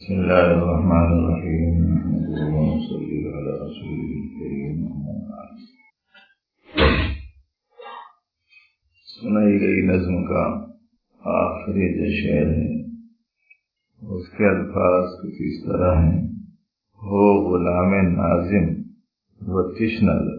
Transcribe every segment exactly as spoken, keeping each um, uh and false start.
بسم الله الرحمن الرحيم. اللهم صل على رسوله الكريم. سنائی گئی نظم کا آخری جو شعر ہے اس کے الفاظ کچھ اس طرح ہیں: ہو غلام ناظم و تشنہ لب.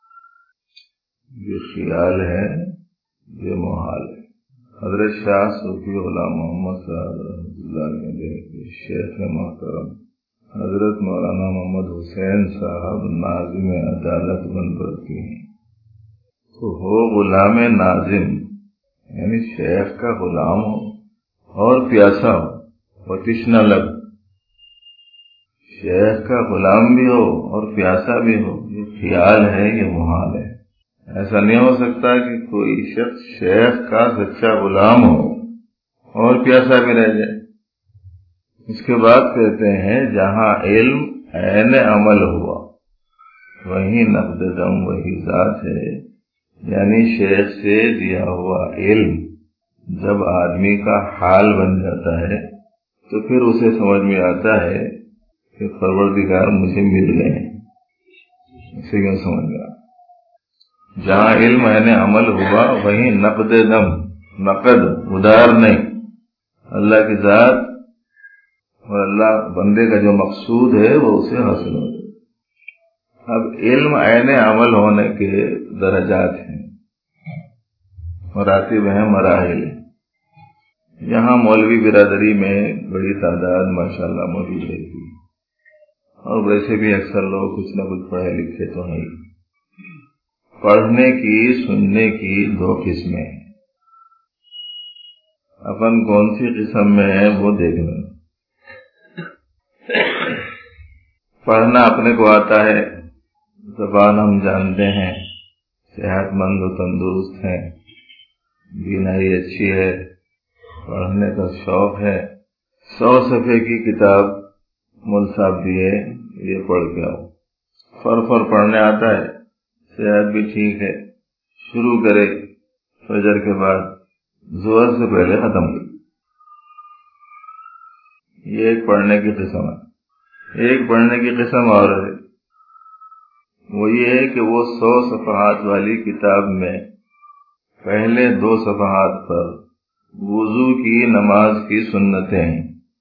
یہ خیال ہے، یہ محال ہے. حضرت شاہ صوفی غلام محمد صاحب رحمۃ اللہ علیہ کے شیخ محترم حضرت مولانا محمد حسین صاحب ناظم عدالت بن پڑتی ہیں. تو ہو غلام ناظم یعنی شیخ کا غلام ہو اور پیاسا ہو. و تشنہ لب، شیخ کا غلام بھی ہو اور پیاسا بھی ہو. یہ خیال ہے، یہ محال ہے. ایسا نہیں ہو سکتا کہ کوئی شخص شیخ کا سچا غلام ہو اور پیاسا بھی رہ جائے. اس کے بعد کہتے ہیں جہاں علم عین عمل ہوا وہی نقد دم وہی ذات ہے. یعنی شیخ سے دیا ہوا علم جب آدمی کا حال بن جاتا ہے تو پھر اسے سمجھ میں آتا ہے کہ پروردگار مجھے مل گئے. اسے کیوں سمجھ گیا؟ جہاں علم عین عمل ہوا وہیں نقد دم، نقد ادار نہیں، اللہ کی ذات اور اللہ بندے کا جو مقصود ہے وہ اسے حاصل ہو جائے. اب علم عین عمل ہونے کے درجات ہیں، مراتب ہیں، مراحل ہیں. یہاں مولوی برادری میں بڑی تعداد ماشاءاللہ موجود رہتی ہے اور ویسے بھی اکثر لوگ کچھ نہ کچھ پڑھے لکھے تو ہیں. پڑھنے کی سننے کی دو قسمیں ہیں. اپن کون سی قسم میں ہے وہ دیکھنا. پڑھنا اپنے کو آتا ہے، زبان ہم جانتے ہیں، صحت مند و تندرست ہیں، بینائی اچھی ہے، پڑھنے کا شوق ہے. سو صفحے کی کتاب مول صاحب دیے، یہ پڑھ کے آؤ. فر فر پڑھنے آتا ہے، صحت بھی ٹھیک ہے، شروع کرے فجر کے بعد ظہر سے پہلے ختم کرے. یہ ایک پڑھنے کی قسم ہے. ایک پڑھنے کی قسم اور ہے، وہ یہ ہے کہ وہ سو صفحات والی کتاب میں پہلے دو صفحات پر وضو کی نماز کی سنتیں ہیں.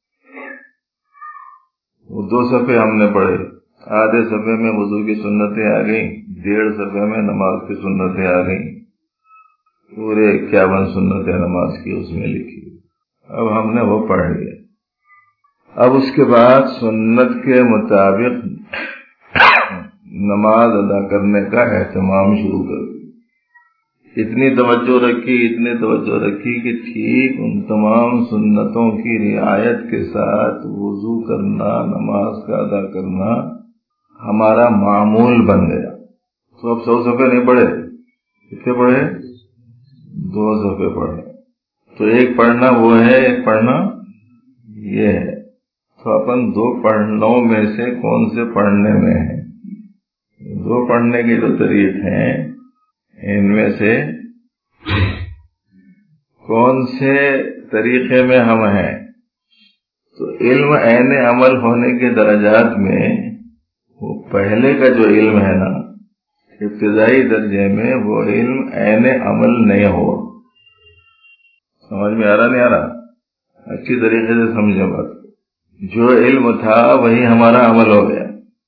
وہ دو صفحے ہم نے پڑھے، آدھے صفحے میں وضو کی سنتیں آ گئیں، ڈیڑھ صفحے میں نماز کی سنتیں آ گئیں، پورے اکیاون سنتیں نماز کی اس میں لکھی. اب ہم نے وہ پڑھ لیا. اب اس کے بعد سنت کے مطابق نماز ادا کرنے کا اہتمام شروع کر دیا. اتنی توجہ رکھی اتنی توجہ رکھی کہ ٹھیک ان تمام سنتوں کی رعایت کے ساتھ وضو کرنا، نماز کا ادا کرنا ہمارا معمول بن گیا. تو اب سو صفحے نہیں پڑھے، کتنے پڑھے؟ دو صفحے پڑھے. تو ایک پڑھنا وہ ہے، ایک پڑھنا یہ ہے. تو اپن دو پڑھنوں میں سے کون سے پڑھنے میں ہیں؟ دو پڑھنے کے جو طریق ہیں ان میں سے کون سے طریقے میں ہم ہیں؟ تو علم عین عمل ہونے کے درجات میں وہ پہلے کا جو علم ہے نا، ابتدائی درجے میں وہ علم عین عمل نہیں ہوا. سمجھ میں آ رہا نہیں آ رہا؟ اچھی طریقے سے سمجھے بات. جو علم تھا وہی ہمارا عمل ہو گیا،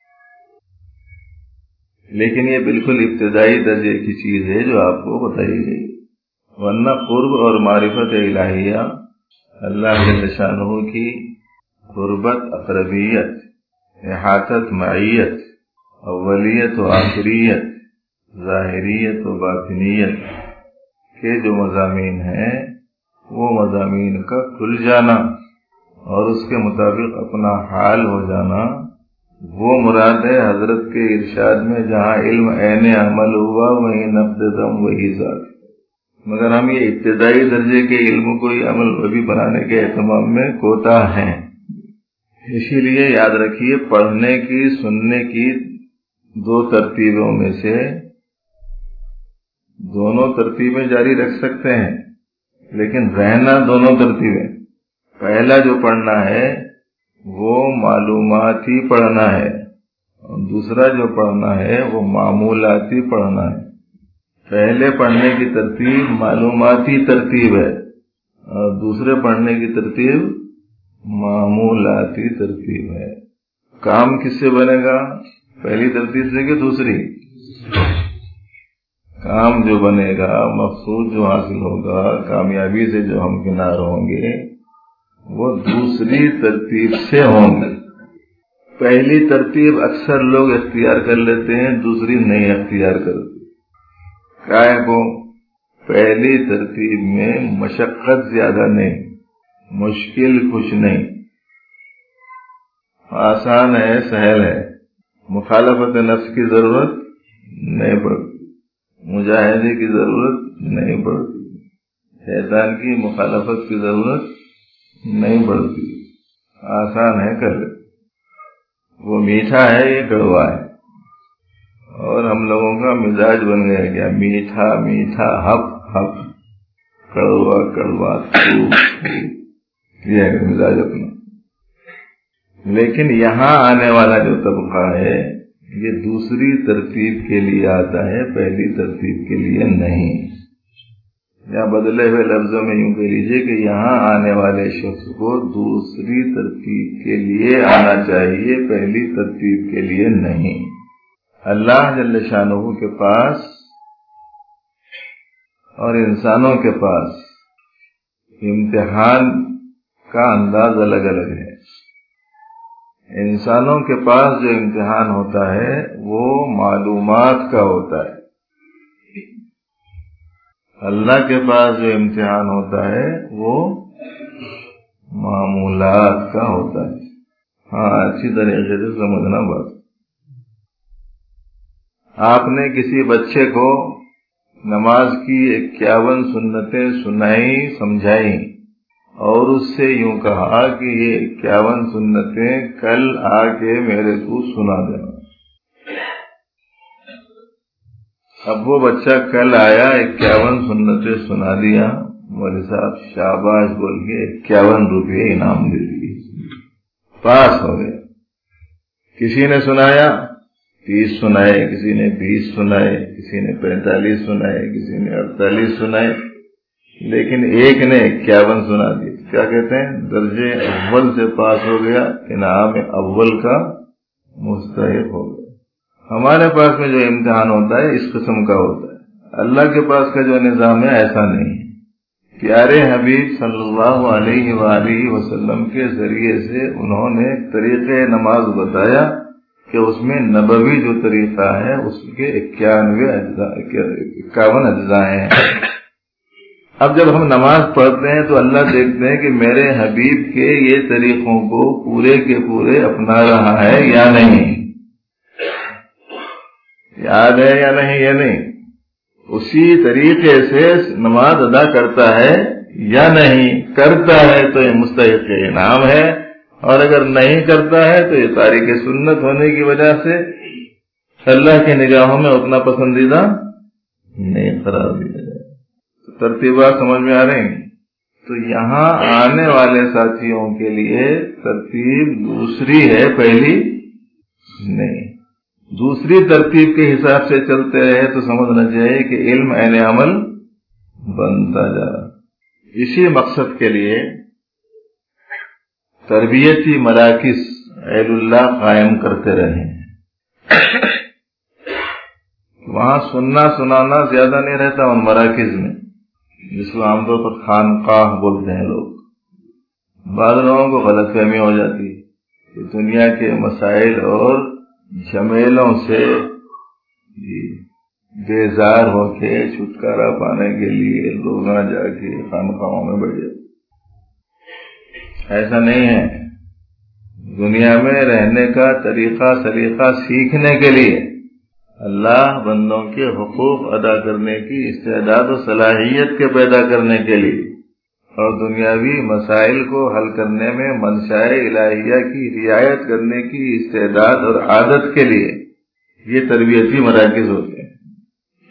لیکن یہ بالکل ابتدائی درجے کی چیز ہے جو آپ کو بتائی گئی. ورنہ قرب اور معرفت الہیہ، اللہ جل شانہ کی قربت، اقربیت، احاطت، معیت، اولیت و آخریت، ظاہریت و باطنیت کے جو مضامین ہیں وہ مضامین کا کھل جانا اور اس کے مطابق اپنا حال ہو جانا، وہ مراد ہے حضرت کے ارشاد میں جہاں علم عین عمل ہوا وہیں نقد دم وہی ذات. مگر ہم یہ ابتدائی درجے کے علم کو ہی عمل بھی بنانے کے اہتمام میں کوتاہ ہیں. اسی لیے یاد رکھیے پڑھنے کی سننے کی دو ترتیبوں میں سے دونوں ترتیبیں جاری رکھ سکتے ہیں، لیکن رہنا دونوں ترتیبیں. پہلا جو پڑھنا ہے وہ معلوماتی پڑھنا ہے، اور دوسرا جو پڑھنا ہے وہ معمولاتی پڑھنا ہے۔ پہلے پڑھنے کی ترتیب معلوماتی ترتیب ہے اور دوسرے پڑھنے کی ترتیب معمولاتی ترتیب ہے۔ کام کس سے بنے گا؟ پہلی ترتیب سے کہ دوسری؟ کام جو بنے گا، مقصود جو حاصل ہوگا، کامیابی سے جو ہمکنار ہوں گے، وہ دوسری ترتیب سے ہوں گے۔ پہلی ترتیب اکثر لوگ اختیار کر لیتے ہیں، دوسری نہیں اختیار کرتے۔ کائے کو؟ پہلی ترتیب میں مشقت زیادہ نہیں، مشکل کچھ نہیں، آسان ہے، سہل ہے، مخالفت نفس کی ضرورت نہیں پڑتی، مجاہدے کی ضرورت نہیں پڑتی، شیطان کی مخالفت کی ضرورت نہیں پڑتی، آسان ہے، کر لے۔ وہ میٹھا ہے، یہ کڑوا ہے، اور ہم لوگوں کا مزاج بن گیا کیا؟ میٹھا میٹھا، ہپ ہپ، کڑوا کڑوا، یہ ہے مزاج اپنا۔ لیکن یہاں آنے والا جو طبقہ ہے یہ دوسری ترتیب کے لیے آتا ہے، پہلی ترتیب کے لیے نہیں۔ یا بدلے ہوئے لفظوں میں یوں کہہ لیجیے کہ یہاں آنے والے شخص کو دوسری ترتیب کے لیے آنا چاہیے، پہلی ترتیب کے لیے نہیں۔ اللہ جل شانہ کے پاس اور انسانوں کے پاس امتحان کا انداز الگ الگ ہے۔ انسانوں کے پاس جو امتحان ہوتا ہے وہ معلومات کا ہوتا ہے، اللہ کے پاس جو امتحان ہوتا ہے وہ معمولات کا ہوتا ہے۔ ہاں، اچھی طریقے سے سمجھنا بات۔ آپ نے کسی بچے کو نماز کی اکیاون سنتیں سنائی، سمجھائی، اور اس سے یوں کہا کہ یہ اکیاون سنتیں کل آ کے میرے کو سنا دینا۔ اب وہ بچہ کل آیا، اکیاون سنتیں سنا دیا، مولوی صاحب شاباش بول کے اکیاون روپے انعام دے دیے، پاس ہو گیا۔ کسی نے سنایا تیس سنائے، کسی نے بیس سنائے، کسی نے پینتالیس سنائے، کسی نے اڑتالیس سنائے، لیکن ایک نے اکیاون سنا دی۔ کیا کہتے ہیں؟ درجے اول سے پاس ہو گیا، انعام اول کا مستحق ہو گیا۔ ہمارے پاس میں جو امتحان ہوتا ہے اس قسم کا ہوتا ہے، اللہ کے پاس کا جو نظام ہے ایسا نہیں ہے۔ پیارے حبیب صلی اللہ علیہ وآلہ وسلم کے ذریعے سے انہوں نے طریقہ نماز بتایا کہ اس میں نبوی جو طریقہ ہے اس کے اکیانوے اجزاء اکاون اجزاء ہیں۔ اب جب ہم نماز پڑھتے ہیں تو اللہ دیکھتے ہیں کہ میرے حبیب کے یہ طریقوں کو پورے کے پورے اپنا رہا ہے یا نہیں، یاد ہے یا نہیں، یا نہیں، اسی طریقے سے نماز ادا کرتا ہے یا نہیں، کرتا ہے تو یہ مستحق انعام ہے، اور اگر نہیں کرتا ہے تو یہ تارک سنت ہونے کی وجہ سے اللہ کی نگاہوں میں اتنا پسندیدہ نہیں قرار دیا جائے۔ ترتیبات سمجھ میں آ رہے ہیں؟ تو یہاں آنے والے ساتھیوں کے لیے ترتیب دوسری ہے، پہلی نہیں۔ دوسری ترتیب کے حساب سے چلتے رہے تو سمجھنا چاہیے کہ علم عین عمل بنتا جا رہا۔ اسی مقصد کے لیے تربیتی مراکز اہل اللہ قائم کرتے رہے۔ وہاں سننا سنانا زیادہ نہیں رہتا ان مراکز میں، جس کو عام طور پر خانقاہ بولتے ہیں لوگ۔ بعض لوگوں کو غلط فہمی ہو جاتی ہے کہ دنیا کے مسائل اور جھمیلوں سے بیزار ہو کے چھٹکارا پانے کے لیے لوگ نہ جا کے خانقاہوں میں بیٹھ جاتے۔ ایسا نہیں ہے۔ دنیا میں رہنے کا طریقہ سلیقہ سیکھنے کے لیے، اللہ بندوں کے حقوق ادا کرنے کی استعداد و صلاحیت کے پیدا کرنے کے لیے، اور دنیاوی مسائل کو حل کرنے میں منشائے الہیہ کی رعایت کرنے کی استعداد اور عادت کے لیے یہ تربیتی مراکز ہوتے ہیں۔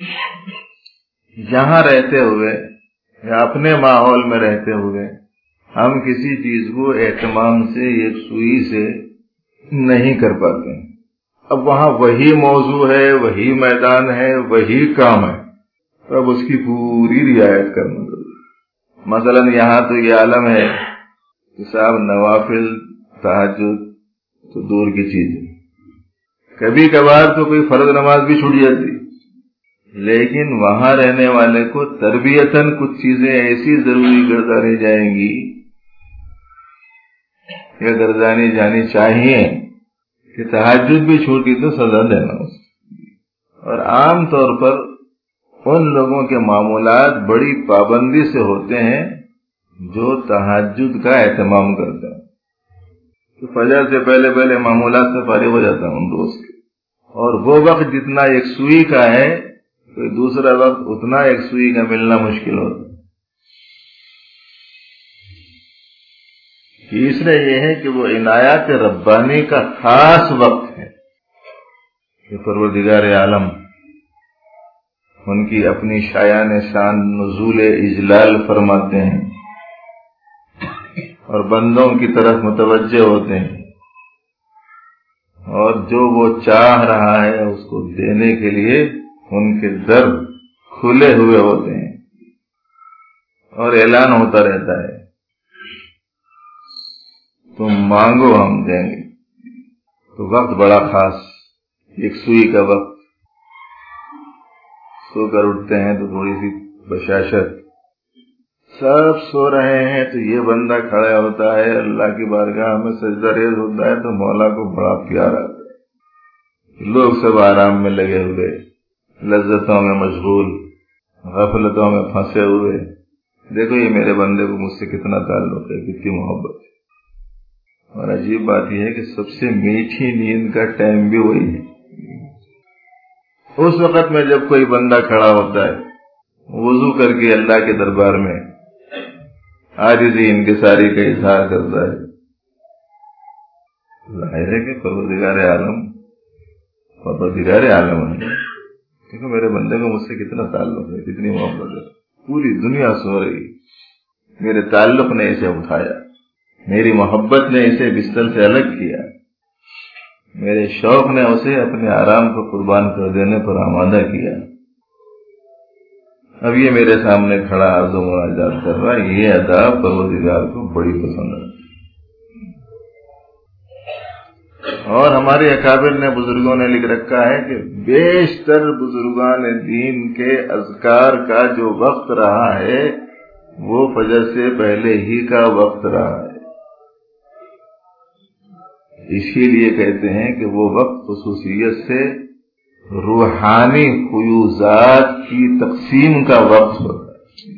یہاں رہتے ہوئے یا اپنے ماحول میں رہتے ہوئے ہم کسی چیز کو اہتمام سے یکسوئی سے نہیں کر پاتے ہیں. اب وہاں وہی موضوع ہے، وہی میدان ہے، وہی کام ہے، تو اب اس کی پوری رعایت کرنا ضروری ہے. مثلا یہاں تو یہ عالم ہے کہ صاحب نوافل تہجد تو دور کی چیز ہے، کبھی کبھار تو کوئی فرض نماز بھی چھوٹ جاتی، لیکن وہاں رہنے والے کو تربیتاً کچھ چیزیں ایسی ضروری گردانی جائیں گی یا گردانی جانی چاہیے کہ تہجد بھی چھوٹی تو سزا دینا اس. اور عام طور پر ان لوگوں کے معمولات بڑی پابندی سے ہوتے ہیں جو تہجد کا اہتمام کرتے ہیں. تو فجر سے پہلے پہلے معمولات سے فارغ ہو جاتا ہوں روز کے، اور وہ وقت جتنا یکسوئی کا ہے کوئی دوسرا وقت اتنا یکسوئی کا ملنا مشکل ہوتا ہے. تیسرا یہ ہے کہ وہ عنایات ربانی کا خاص وقت ہے کہ پروردگار عالم ان کی اپنی شایان شان نزول اجلال فرماتے ہیں اور بندوں کی طرف متوجہ ہوتے ہیں، اور جو وہ چاہ رہا ہے اس کو دینے کے لیے ان کے در کھلے ہوئے ہوتے ہیں اور اعلان ہوتا رہتا ہے تم مانگو ہم دیں گے. تو وقت بڑا خاص، یکسوئی کا وقت. سو کر اٹھتے ہیں تو تھوڑی سی بشاشت، سب سو رہے ہیں تو یہ بندہ کھڑا ہوتا ہے اللہ کی بارگاہ میں سجدہ ریز ہوتا ہے تو مولا کو بڑا پیار آتا ہے. لوگ سب آرام میں لگے ہوئے، لذتوں میں مشغول، غفلتوں میں پھنسے ہوئے. دیکھو یہ میرے بندے کو مجھ سے کتنا تعلق ہے، کتنی محبت ہے. اور عجیب بات یہ ہے کہ سب سے میٹھی نیند کا ٹائم بھی وہی ہے. اس وقت میں جب کوئی بندہ کھڑا ہوتا ہے وضو کر کے اللہ کے دربار میں عاجزی انکساری کا اظہار کرتا ہے، ظاہر ہے کہ پروردگار عالم پروردگار عالم ہے. دیکھو میرے بندے کو مجھ سے کتنا تعلق ہے، کتنی محبت ہے. پوری دنیا سو رہی، میرے تعلق نے اسے اٹھایا، میری محبت نے اسے بستر سے الگ کیا، میرے شوق نے اسے اپنے آرام کو قربان کر دینے پر آمادہ کیا. اب یہ میرے سامنے کھڑا عرض و مناجات کر رہا ہے. یہ ادا پروردگار کو بڑی پسند ہے. اور ہمارے اکابر نے بزرگوں نے لکھ رکھا ہے کہ بیشتر بزرگان دین کے اذکار کا جو وقت رہا ہے وہ فجر سے پہلے ہی کا وقت رہا ہے. اسی لیے کہتے ہیں کہ وہ وقت خصوصیت سے روحانی فیوزات کی تقسیم کا وقت ہوتا ہے.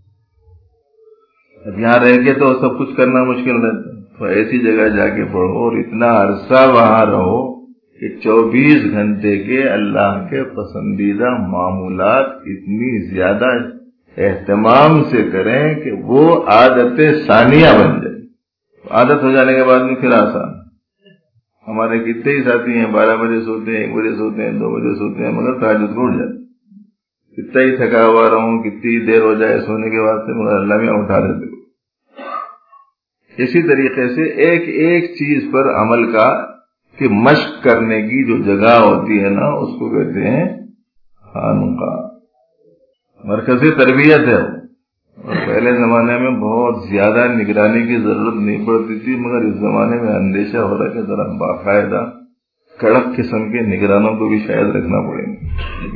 اب یہاں رہ کے تو سب کچھ کرنا مشکل رہتا ہے، تو ایسی جگہ جا کے پڑھو اور اتنا عرصہ وہاں رہو کہ چوبیس گھنٹے کے اللہ کے پسندیدہ معمولات اتنی زیادہ اہتمام سے کریں کہ وہ عادت ثانیہ بن جائے. عادت ہو جانے کے بعد میں پھر آسان. ہمارے کتنے ہی ساتھی ہیں بارہ بجے سوتے ہیں، ایک بجے سوتے ہیں، دو بجے سوتے ہیں، مگر تہجد کو اٹھ جاتے. کتنا ہی تھکا ہوا رہوں، کتنی دیر ہو جائے سونے کے بعد سے، مگر اللہ میں اٹھا دیتے. اسی طریقے سے ایک ایک چیز پر عمل کا کہ مشق کرنے کی جو جگہ ہوتی ہے نا اس کو کہتے ہیں خانقاہ، مرکزی تربیت ہے. اور پہلے زمانے میں بہت زیادہ نگرانی کی ضرورت نہیں پڑتی تھی، مگر اس زمانے میں اندیشہ ہو رہا ہے کہ ذرا باقاعدہ کڑک قسم کے نگرانوں کو بھی شاید رکھنا پڑے گا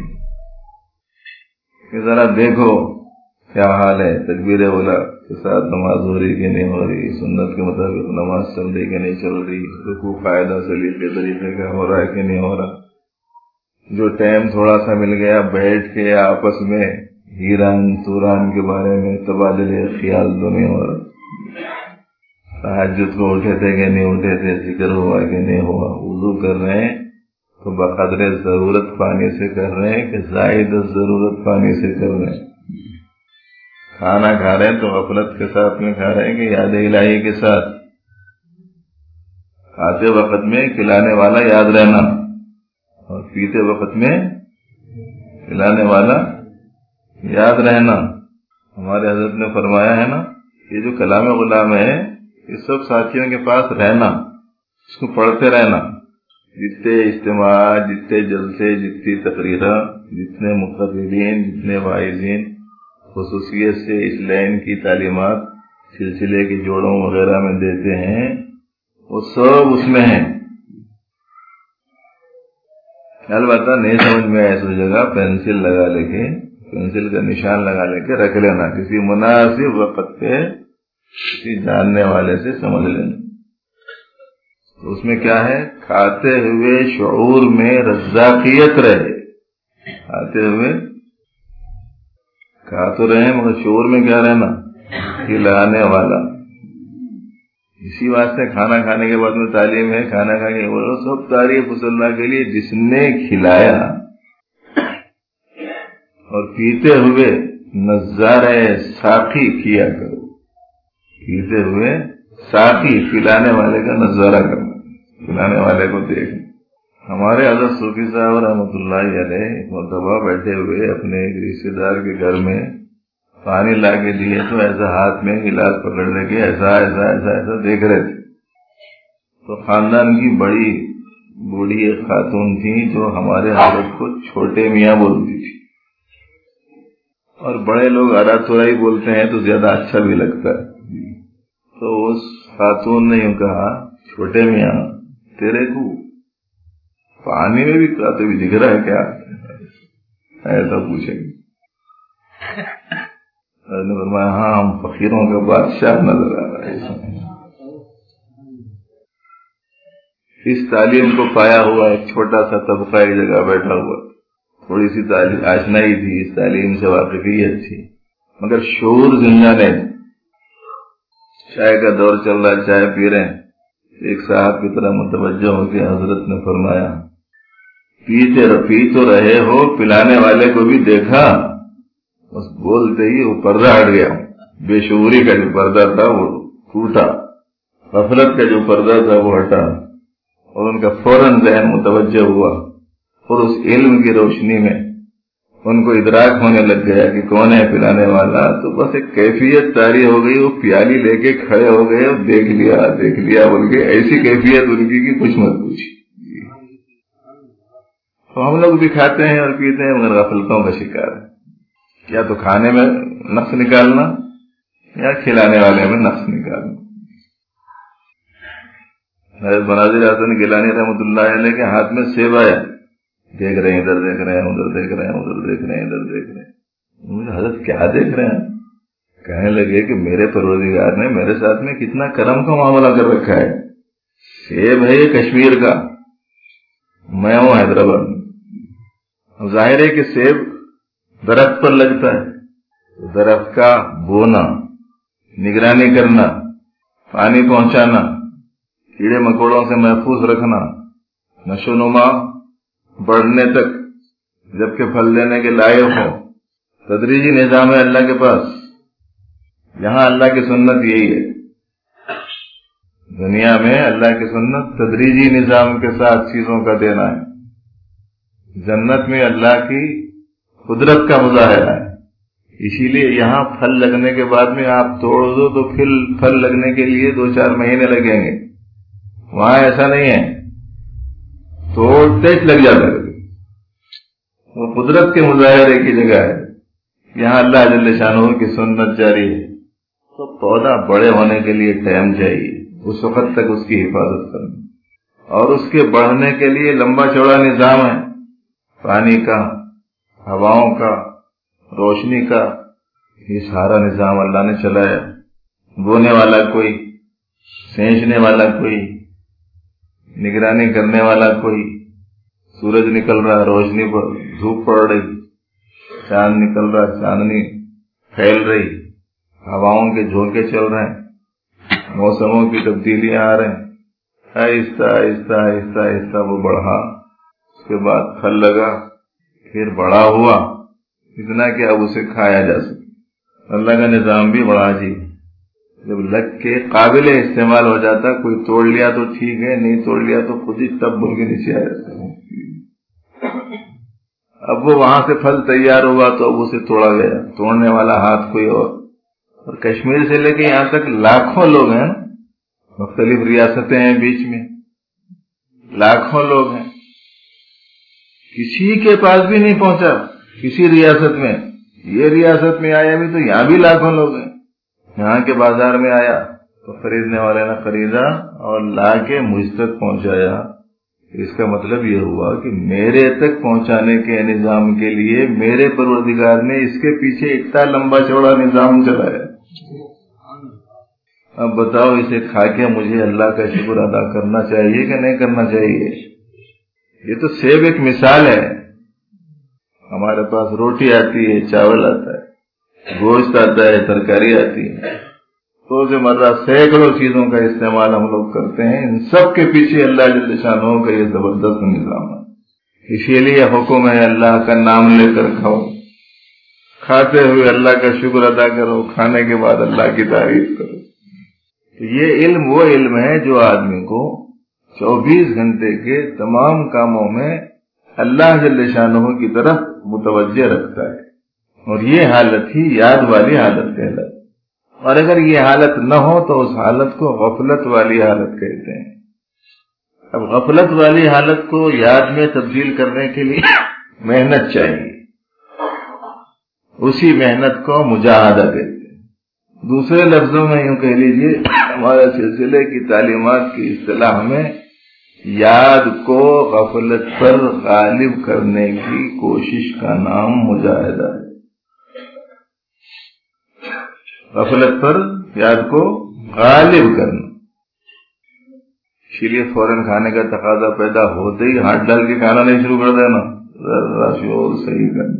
کہ ذرا دیکھو کیا حال ہے، تکبیر اولا کے ساتھ نماز ہو رہی کہ نہیں ہو رہی، سنت کے مطابق نماز چل رہی کہ نہیں چل رہی، رکوع قاعدہ سلیق کے طریقے کا ہو رہا ہے کہ نہیں ہو رہا. جو ٹائم تھوڑا سا مل گیا بیٹھ کے آپس میں ہیران توران کے بارے میں تبادلے خیال تو نہیں ہو رہا. تہجد کو اٹھے تھے کہ نہیں اٹھے تھے، ذکر ہوا کہ نہیں ہوا. وضو کر رہے ہیں تو بقدر ضرورت پانی سے کر رہے ہیں کہ زائد ضرورت پانی سے کر رہے ہیں. کھانا کھا رہے ہیں تو غفلت کے ساتھ میں کھا رہے ہیں کہ یاد الہی کے ساتھ. کھاتے وقت میں کھلانے والا یاد رہنا اور پیتے وقت میں پلانے والا یاد رہنا. ہمارے حضرت نے فرمایا ہے نا یہ جو کلام غلام ہے یہ سب ساتھیوں کے پاس رہنا، اس کو پڑھتے رہنا، جتنے اجتماعات، جتنے جلسے، جتنی تقریریں، جتنے مقررین، جتنے واعظین خصوصیت سے اس لائن کی تعلیمات سلسلے کے جوڑوں وغیرہ میں دیتے ہیں، وہ سب اس میں ہیں۔ البتہ نہیں سمجھ میں آئے اس جگہ پینسل لگا لے کے، پینسل کا نشان لگا لے کے رکھ لینا، کسی مناسب وقت پہ کسی جاننے والے سے سمجھ لینا۔ تو اس میں کیا ہے؟ کھاتے ہوئے شعور میں رزاقیت رہے، کھاتے ہوئے کھا تو رہے مگر شعور میں کیا رہنا؟ کھلانے والا۔ اسی واسطے کھانا کھانے کے بعد میں تعلیم ہے، کھانا کھانے کے بعد سب تعریف اس اللہ کے لیے جس نے کھلایا، اور پیتے ہوئے نظارہ ساقی کیا کرو، پیتے ہوئے ساقی پلانے والے کا نظارہ کرنا، پلانے والے کو دیکھنا۔ ہمارے حضرت صوفی صاحب رحمۃ اللہ علیہ ایک مرتبہ بیٹھے ہوئے اپنے ایک رشتے دار کے گھر میں پانی لا کے دیے تو ایسا ہاتھ میں گلاس پکڑ لے کے ایسا ایسا ایسا ایسا دیکھ رہے تھے۔ تو خاندان کی بڑی بوڑھی ایک خاتون تھی جو ہمارے حضرت کو چھوٹے میاں بولتی تھی، اور بڑے لوگ ارا تورائی بولتے ہیں تو زیادہ اچھا بھی لگتا ہے۔ تو اس خاتون نے یوں کہا، چھوٹے میاں تیرے کو پانی میں بھی کھاتے بھی دکھ رہا ہے کیا؟ ایسا پوچھیں گے۔ نے فرمایا ہاں ہم فقیروں کا بادشاہ نظر آ رہا ہے۔ اس تعلیم کو پایا ہوا ایک چھوٹا سا طبقہ ایک جگہ بیٹھا ہوا، تھوڑی سی تعلیم آشنائی تھی، اس تعلیم سے واقفیت تھی، مگر شعور زندہ نہیں۔ چائے کا دور چل رہا ہے، چائے پی رہے ہیں، ایک صاحب کی طرح متوجہ ہو کے حضرت نے فرمایا پیتے پی تو رہے ہو، پلانے والے کو بھی دیکھا؟ بس بولتے ہی وہ پردہ ہٹ گیا، بے شعوری کا جو پردہ تھا وہ ٹوٹا، غفلت کا جو پردہ تھا وہ ہٹا، اور ان کا فوراً ذہن متوجہ ہوا، اور اس علم کی روشنی میں ان کو ادراک ہونے لگ گیا کہ کون ہے پلانے والا۔ تو بس ایک کیفیت طاری ہو گئی، وہ پیالی لے کے کھڑے ہو گئے اور دیکھ لیا دیکھ لیا بول کے، ایسی کیفیت ان کی کہ کچھ مت پوچھی۔ تو ہم لوگ بھی کھاتے ہیں اور پیتے ہیں مگر غفلتوں کا شکار ہے، یا تو کھانے میں نقص نکالنا یا کھلانے والے میں نقص نکالنا۔ حضرت بناظر حسن گیلانی رحمۃ اللہ علیہ کے ہاتھ میں سیب آیا، دیکھ رہے ہیں ادھر دیکھ رہے ہیں ادھر دیکھ رہے ہیں ادھر دیکھ رہے ہیں ادھر دیکھ رہے ہیں۔ مجھے حضرت کیا دیکھ رہے ہیں؟ کہنے لگے کہ میرے پروردگار نے میرے ساتھ میں کتنا کرم کا معاملہ کر رکھا ہے، سیب ہے یہ کشمیر کا، میں ہوں حیدرآباد میں۔ ظاہر ہے کہ سیب درخت پر لگتا ہے، درخت کا بونا، نگرانی کرنا، پانی پہنچانا، کیڑے مکوڑوں سے محفوظ رکھنا، نشو و نما بڑھنے تک جبکہ پھل دینے کے لائق ہو، تدریجی نظام ہے اللہ کے پاس۔ یہاں اللہ کی سنت یہی ہے، دنیا میں اللہ کی سنت تدریجی نظام کے ساتھ چیزوں کا دینا ہے۔ جنت میں اللہ کی قدرت کا مظاہرہ ہے، اسی لیے یہاں پھل لگنے کے بعد میں آپ توڑ دو تو پھر پھل لگنے کے لیے دو چار مہینے لگیں گے، وہاں ایسا نہیں ہے، توڑتے لگ جاتا ہے، وہ قدرت کے مظاہرے کی جگہ ہے۔ یہاں اللہ جل شانہ کی سنت جاری ہے، تو پودا بڑے ہونے کے لیے ٹائم چاہیے، اس وقت تک اس کی حفاظت کرنا، اور اس کے بڑھنے کے لیے لمبا چوڑا نظام ہے، پانی کا، ہواؤں کا، روشنی کا، یہ سارا نظام اللہ نے چلایا۔ بونے والا کوئی، سینچنے والا کوئی، نگرانی کرنے والا کوئی، سورج نکل رہا روشنی پر، دھوپ پڑ رہی، چاند نکل رہا چاندنی پھیل رہی، ہواؤں کے جھونکے چل رہے ہیں، موسموں کی تبدیلیاں آ رہے ہیں، آہستہ آہستہ آہستہ آہستہ وہ بڑھا، اس کے بعد پھل لگا، پھر بڑا ہوا اتنا کہ اب اسے کھایا جا سکے۔ اللہ کا نظام بھی بڑا عجیب، جب لگ کے قابل استعمال ہو جاتا، کوئی توڑ لیا تو ٹھیک ہے، نہیں توڑ لیا تو خود ہی تب بول کے نیچے آ جاتا ہے۔ اب وہ وہاں سے پھل تیار ہوا تو اب اسے توڑا گیا، توڑنے والا ہاتھ کوئی اور، اور کشمیر سے لے کے یہاں تک لاکھوں لوگ ہیں، مختلف ریاستیں ہیں بیچ میں، لاکھوں لوگ ہیں، کسی کے پاس بھی نہیں پہنچا کسی ریاست میں. یہ ریاست میں آیا بھی تو یہاں بھی لاکھوں لوگ ہیں. یہاں کے بازار میں آیا تو خریدنے والے نے خریدا اور لا کے مجھ تک پہنچایا. اس کا مطلب یہ ہوا کہ میرے تک پہنچانے کے نظام کے لیے میرے پروردگار نے اس کے پیچھے اتنا لمبا چوڑا نظام چلایا. اب بتاؤ اسے کھا کے مجھے اللہ کا شکر ادا کرنا چاہیے کہ نہیں کرنا چاہیے؟ یہ تو صرف ایک مثال ہے. ہمارے پاس روٹی آتی ہے، چاول آتا ہے، گوشت آتا ہے، ترکاری آتی ہے، روز مرہ سینکڑوں چیزوں کا استعمال ہم لوگ کرتے ہیں. ان سب کے پیچھے اللہ جل شانہ کا یہ زبردست نظام ہے. اسی لیے حکم ہے اللہ کا نام لے کر کھاؤ، کھاتے ہوئے اللہ کا شکر ادا کرو، کھانے کے بعد اللہ کی تعریف کرو. تو یہ علم وہ علم ہے جو آدمی کو چوبیس گھنٹے کے تمام کاموں میں اللہ جل شانہ کی طرف متوجہ رکھتا ہے. اور یہ حالت ہی یاد والی حالت کہلاتی ہے. اور اگر یہ حالت نہ ہو تو اس حالت کو غفلت والی حالت کہتے ہیں. اب غفلت والی حالت کو یاد میں تبدیل کرنے کے لیے محنت چاہیے. اسی محنت کو مجاہدہ کہتے ہیں. دوسرے لفظوں میں یوں کہہ لیجئے ہمارے سلسلے کی تعلیمات کی اصطلاح میں یاد کو غفلت پر غالب کرنے کی کوشش کا نام مجاہدہ ہے. غفلت پر یاد کو غالب کرنا. اسی لیے فوراً کھانے کا تقاضا پیدا ہوتے ہی ہاتھ ڈال کے کھانا نہیں شروع کر دینا، ذرا شعور صحیح کرنا،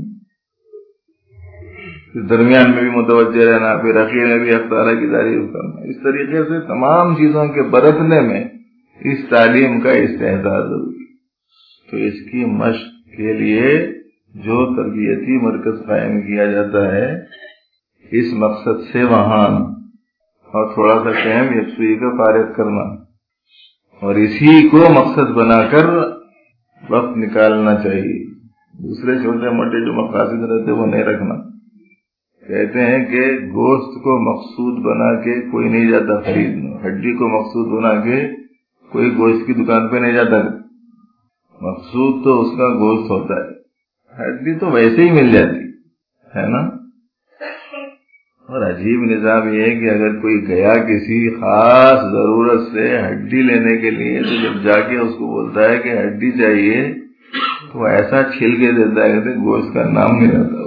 پھر درمیان میں بھی متوجہ رہنا، پھر اخیر میں بھی حق تعالیٰ کی تعریف کرنا. اس طریقے سے تمام چیزوں کے برتنے میں اس تعلیم کا استحضار ضروری. تو اس کی مشق کے لیے جو تربیتی مرکز قائم کیا جاتا ہے اس مقصد سے وہاں اور تھوڑا سا ٹائم یکسوئی کا فارغ کرنا اور اسی کو مقصد بنا کر وقت نکالنا چاہیے. دوسرے چھوٹے موٹے جو مقاصد رہتے وہ نہیں رکھنا. کہتے ہیں کہ گوشت کو مقصود بنا کے کوئی نہیں جاتا خریدنا، ہڈی کو مقصود بنا کے کوئی گوشت کی دکان پہ نہیں جاتا. مقصود تو اس کا گوشت ہوتا ہے، ہڈی تو ویسے ہی مل جاتی ہے نا. اور عجیب نظام یہ ہے کہ اگر کوئی گیا کسی خاص ضرورت سے ہڈی لینے کے لیے تو جب جا کے اس کو بولتا ہے کہ ہڈی چاہیے تو وہ ایسا چھل کے دیتا ہے کہ گوشت کا نام نہیں رہتا.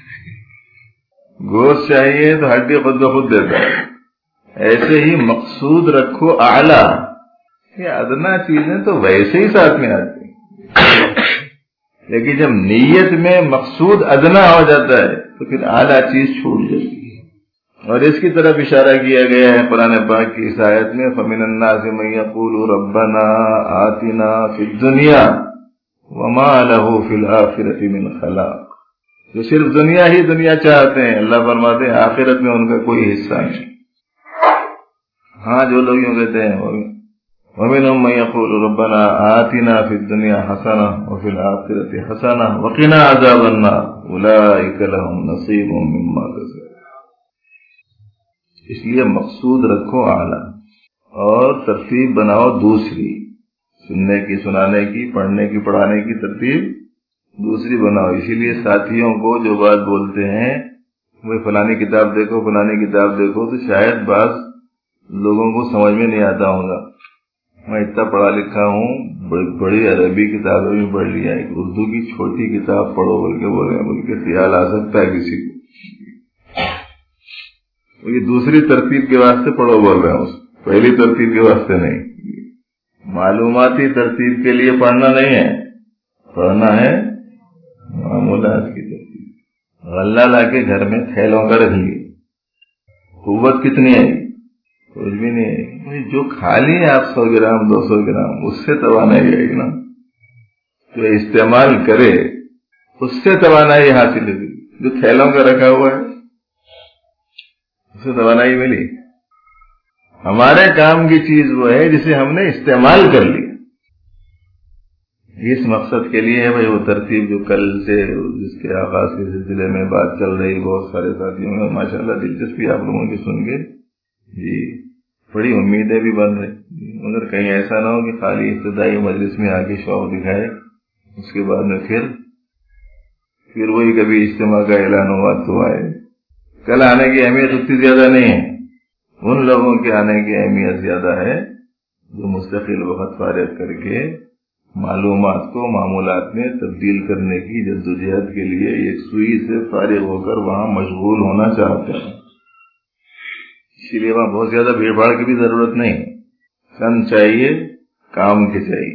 گوشت چاہیے تو ہڈی خود بخود دیتا ہے. ایسے ہی مقصود رکھو اعلیٰ، یہ ادنا چیزیں تو ویسے ہی ساتھ میں آتی ہیں، لیکن جب نیت میں مقصود ادنا ہو جاتا ہے تو پھر اعلیٰ چیز چھوٹ جاتی ہے. اور اس کی طرف اشارہ کیا گیا ہے قرآن پاک کی اس آیت میں فَمِنَ النَّاسِ مَن يَقُولُ رَبَّنَا آتِنَا فِي الدُّنْيَا وَمَا لَهُ فِي الْآخِرَةِ مِنْ خَلَاقٍ. جو صرف دنیا ہی دنیا چاہتے ہیں، اللہ فرماتے ہیں آخرت میں ان کا کوئی حصہ نہیں. ہاں جو لوگ یوں کہتے ہیں وَمِنْهُمْ مَن يَقُولُ رَبَّنَا آتِنَا فِي الدُّنْيَا حَسَنَةً وَفِي الْآخِرَةِ حَسَنَةً وَقِنَا عَذَابَ النَّارِ أُولَٰئِكَ لَهُمْ نَصِيبٌ مِّمَّا كَسَبُوا. اس لیے مقصود رکھو اعلیٰ اور ترتیب بناؤ دوسری، سننے کی سنانے کی، پڑھنے کی پڑھانے کی ترتیب دوسری بناؤ. اسی لیے ساتھیوں کو جو بات بولتے ہیں وہ فلانی کتاب دیکھو فلانی کتاب دیکھو تو شاید بعض لوگوں کو سمجھ میں نہیں آتا ہوگا. میں اتنا پڑھا لکھا ہوں، بڑی بڑی عربی کتابیں بھی پڑھ لیا، ایک اردو کی چھوٹی کتاب پڑھو بول کے بولے بول کے خیال آ سکتا ہے کسی کو. یہ دوسری ترتیب کے واسطے پڑھو بول رہا ہوں، پہلی ترتیب کے واسطے نہیں. معلوماتی ترتیب کے لیے پڑھنا نہیں ہے، پڑھنا ہے معمولات کی ترتیب. غلہ لا کے گھر میں تھیلوں کا رکھ لیے، قوت کتنی ہے؟ کچھ بھی نہیں ہے. جو کھا لیے آپ سو گرام دو سو گرام اس سے توانائی آئے گی نا. جو استعمال کرے اس سے توانائی حاصل ہوگی. جو تھیلوں کا رکھا ہوا ہے اس سے توانائی ملی. ہمارے کام کی چیز وہ ہے جسے ہم نے استعمال کر لیا. اس مقصد کے لیے ہے بھائی وہ ترتیب جو کل سے جس کے آغاز کے سلسلے میں بات چل رہی، بہت سارے ساتھیوں میں ماشاءاللہ دلچسپی آپ لوگوں کی سن کے جی بڑی امیدیں بھی بن رہی، مگر کہیں ایسا نہ ہو کہ خالی ابتدائی مجلس میں آ کے شوق دکھائے، اس کے بعد میں پھر پھر وہی کبھی اجتماع کا اعلان ہوا تو آئے۔ کل آنے کی اہمیت اتنی زیادہ نہیں ہے، ان لوگوں کے آنے کی اہمیت زیادہ ہے جو مستقل وقت فارغ کر کے معلومات کو معمولات میں تبدیل کرنے کی جدوجہد کے لیے ایک سوئی سے فارغ ہو کر وہاں مشغول ہونا چاہتے ہیں۔ اسی لیے وہاں بہت زیادہ بھیڑ بھاڑ کی بھی ضرورت نہیں، چند چاہیے، کام کے چاہیے۔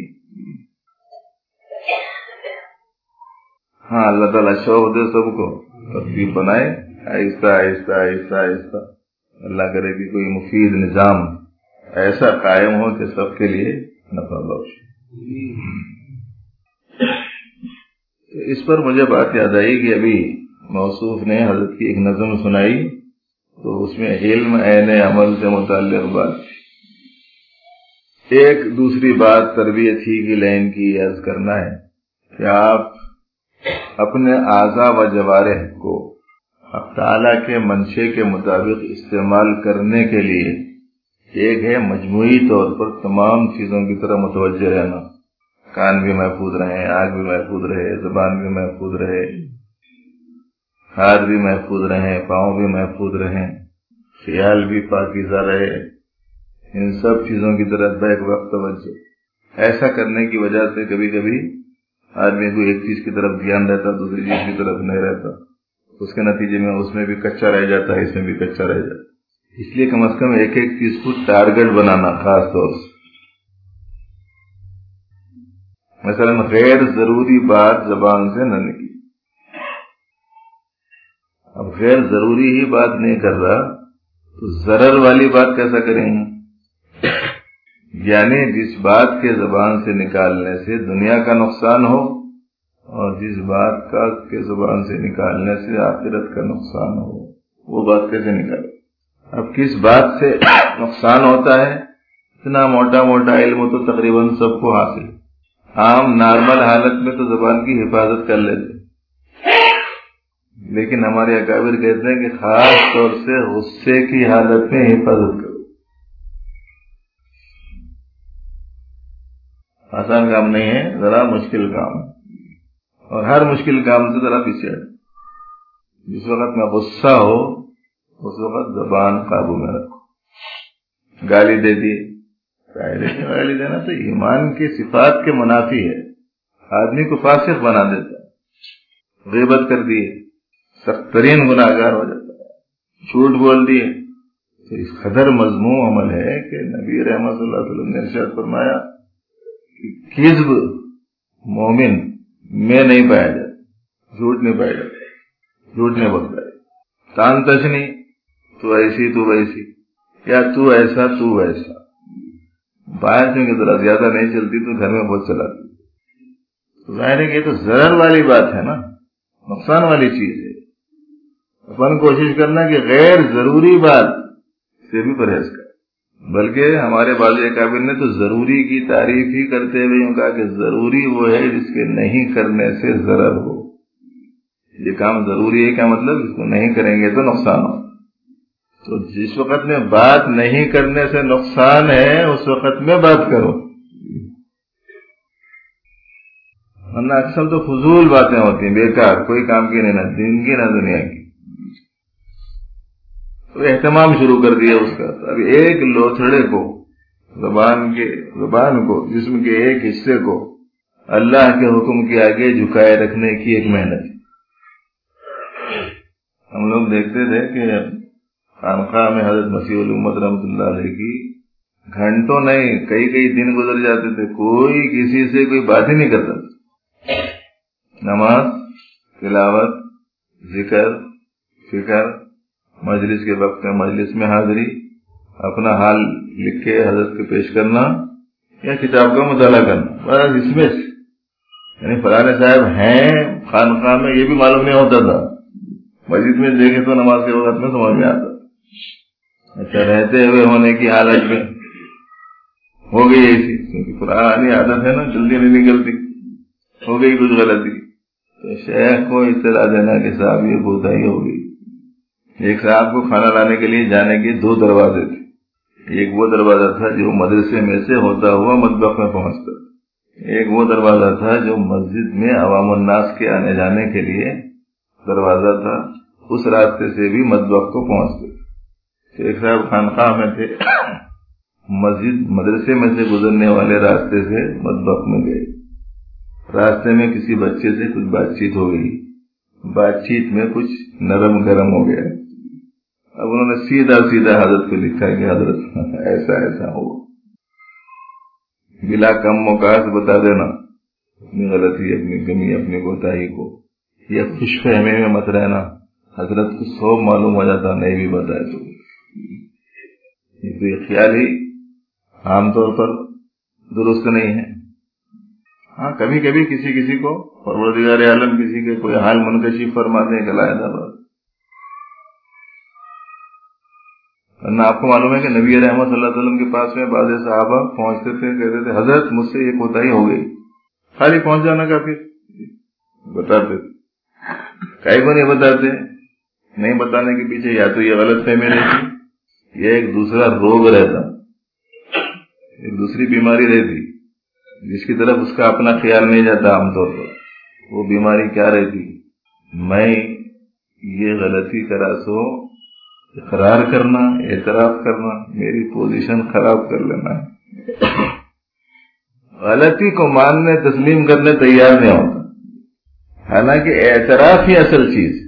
ہاں اللہ تعالیٰ شوق دے سب کو، ترتیب بنائے آہستہ آہستہ آہستہ آہستہ، اللہ کرے کہ کوئی مفید نظام ایسا قائم ہو کہ سب کے لیے نفع بخش۔ اس پر مجھے بات یاد آئی کہ ابھی موصوف نے حضرت کی ایک نظم سنائی تو اس میں علم عین عمل سے متعلق بات، ایک دوسری بات تربیت ہی کی لائن کی عرض کرنا ہے کہ آپ اپنے اعضاء و جوارح کو حق تعالیٰ کے منشے کے مطابق استعمال کرنے کے لیے ایک ہے مجموعی طور پر تمام چیزوں کی طرف متوجہ رہنا، کان بھی محفوظ رہے، آنکھ بھی محفوظ رہے، زبان بھی محفوظ رہے، ہاتھ بھی محفوظ رہے، پاؤں بھی محفوظ رہے، خیال بھی پاکیزہ رہے، ان سب چیزوں کی طرف بیک وقت توجہ۔ ایسا کرنے کی وجہ سے کبھی کبھی آدمی کو ایک چیز کی طرف دھیان رہتا، دوسری چیز کی طرف نہیں رہتا، اس کے نتیجے میں اس میں بھی کچا رہ جاتا ہے، اس میں بھی کچا رہ جاتا ہے۔ اس لیے کم از کم ایک ایک چیز کو ٹارگٹ بنانا، خاص طور سے مثلا غیر ضروری بات زبان سے نہ نکلی۔ اب غیر ضروری ہی بات نہیں کر رہا تو ضرر والی بات کیسا کریں گے؟ یعنی جس بات کے زبان سے نکالنے سے دنیا کا نقصان ہو اور جس بات کا کے زبان سے نکالنے سے آخرت کا نقصان ہو، وہ بات کیسے نکالے؟ اب کس بات سے نقصان ہوتا ہے اتنا موٹا موٹا علم تو تقریباً سب کو حاصل، عام نارمل حالت میں تو زبان کی حفاظت کر لیتے، لیکن ہمارے اکابر کہتے ہیں کہ خاص طور سے غصے کی حالت میں حفاظت کرو۔ آسان کام نہیں ہے، ذرا مشکل کام ہے، اور ہر مشکل کام سے ذرا پیچھے ہٹو۔ جس وقت میں غصہ ہو اس وقت زبان قابو میں رکھو۔ گالی دے دی، گالی دینا تو ایمان کی صفات کے منافی ہے، آدمی کو فاسق بنا دیتا ہے۔ غیبت کر دی، سخت ترین گناہگار ہو جاتا ہے۔ جھوٹ بول دیے تو اس قدر مذموم عمل ہے کہ نبی رحمت اللہ علیہ وسلم نے ارشاد فرمایا کہ کذب مومن میں نہیں پایا جاتا، جھوٹ نہیں پایا جاتا، جھوٹ نہیں بولتا ہے۔ تان تشنی، تو ایسی تو ویسی، یا تو ایسا تو ویسا، باہر چونکہ ذرا زیادہ نہیں چلتی تو گھر میں بہت چلاتی۔ ظاہر ہے کہ یہ تو ضرر والی بات ہے نا، نقصان والی چیز ہے۔ اپن کوشش کرنا کہ غیر ضروری بات سے بھی پرہیز کرے، بلکہ ہمارے بعض اکابر نے تو ضروری کی تعریف ہی کرتے ہوئے یوں کہا کہ ضروری وہ ہے جس کے نہیں کرنے سے ضرر ہو۔ یہ کام ضروری ہے کیا مطلب؟ اس کو نہیں کریں گے تو نقصان ہو۔ تو جس وقت میں بات نہیں کرنے سے نقصان ہے اس وقت میں بات کرو، ورنہ اکثر تو فضول باتیں ہوتی ہیں، بیکار، کوئی کام کی نہیں، نہ دین کی نہ دنیا کی۔ تو اہتمام شروع کر دیا اس کا۔ اب ایک لوتھڑے کو، زبان کے زبان کو، جسم کے ایک حصے کو اللہ کے حکم کے آگے جھکائے رکھنے کی ایک محنت۔ ہم لوگ دیکھتے تھے کہ خانقاہ میں حضرت مسیح الامت رحمۃ اللہ علیہ کی گھنٹوں نہیں کئی کئی دن گزر جاتے تھے، کوئی کسی سے کوئی بات ہی نہیں کرتا تھا۔ نماز، تلاوت، ذکر، فکر، مجلس کے وقت میں مجلس میں حاضری، اپنا حال لکھ کے حضرت کے پیش کرنا یا کتاب کا مطالعہ کرنا، بس اس میں یعنی فلانے صاحب ہیں خانقاہ میں یہ بھی معلوم نہیں ہوتا تھا، مسجد میں دیکھے تو نماز کے وقت میں سمجھ میں آتا۔ اچھا رہتے ہوئے ہونے کی حالت میں ہو گئی ایسی، کیونکہ پرانی عادت ہے نا، جلدی نہیں نکلتی، हो गई कुछ गलती, तो शेख को इत्तला देना कि साहब ये कोताही हो गई। एक साहब को खाना लाने के लिए जाने के दो दरवाजे थे। एक वो दरवाजा था जो मदरसे में से होता हुआ मतबख में पहुंचता, एक वो दरवाजा था जो मस्जिद में अवाम उन्नास के आने जाने के लिए दरवाजा था, उस रास्ते से भी मतबख को पहुंचते। शेख साहब खानकाह में थे, मस्जिद मदरसे में से गुजरने वाले रास्ते से मतबख में गए। रास्ते में किसी बच्चे से कुछ बातचीत हो गई, बातचीत में कुछ नरम गरम हो गया। अब उन्होंने सीधा सीधा हजरत को लिखा कि हजरत ऐसा ऐसा हुआ, बिला कम मौकास बता देना अपनी गलती, अपनी कमी, अपनी कोताही को। या खुश फहमे में मत रहना, हजरत को सब मालूम हो जाता नहीं भी बताए तो। ये तो ये ख्याल ही आमतौर पर दुरुस्त नहीं है। हाँ, कभी कभी किसी किसी को परवरदिगार आलम किसी के कोई हाल मुनकशिफ फरमाते हैं, कलायदा बात। वरना आपको मालूम है कि नबी रहमत सल्लल्लाहु अलैहि वसल्लम के पास में बाज़ सहाबा पहुंचते थे, कहते थे हजरत मुझसे ये कोताही हो गई, खाली पहुंच जाना काफी, बताते थे। काहे को नहीं बताते? नहीं बताने के पीछे या तो ये गलत फहमी रहती, या एक दूसरा रोग रहता, एक दूसरी बीमारी रहती जिसकी तरफ उसका अपना ख्याल नहीं जाता आमतौर पर। वो बीमारी क्या रहती? मैं ये गलती करा सो इकरार करना, एतराफ करना, मेरी पोजीशन खराब कर लेना है। गलती को मानने तस्लीम करने तैयार नहीं होता, हालांकि एतराफ ही असल चीज।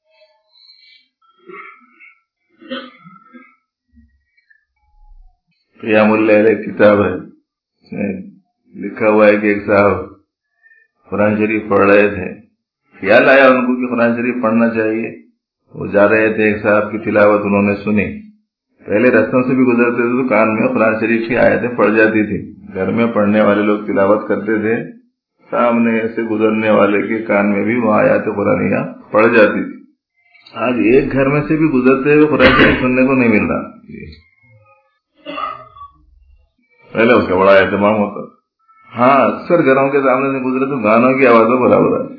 क़ियामुल लैल किताब है, लिखा हुआ है कि एक साहब कुरान शरीफ पढ़ रहे थे, ख्याल आया उनको कि कुरान शरीफ पढ़ना चाहिए। वो जा रहे थे, एक साहब की तिलावत उन्होंने सुनी। पहले रास्तों से भी गुजरते थे तो कान में कुरान शरीफ की आयतें पढ़ जाती थी। घर में पढ़ने वाले लोग तिलावत करते थे, सामने से गुजरने वाले के कान में भी वो आयतें कुरानिया पढ़ जाती थी। आज एक घर में से भी गुजरते हुए कुरान शरीफ सुनने को नहीं मिल रहा। पहले उसका बड़ा एहतमाम होता। हाँ, अक्सर घरों के सामने से गुजरे तो गानों की आवाजों बराबर है।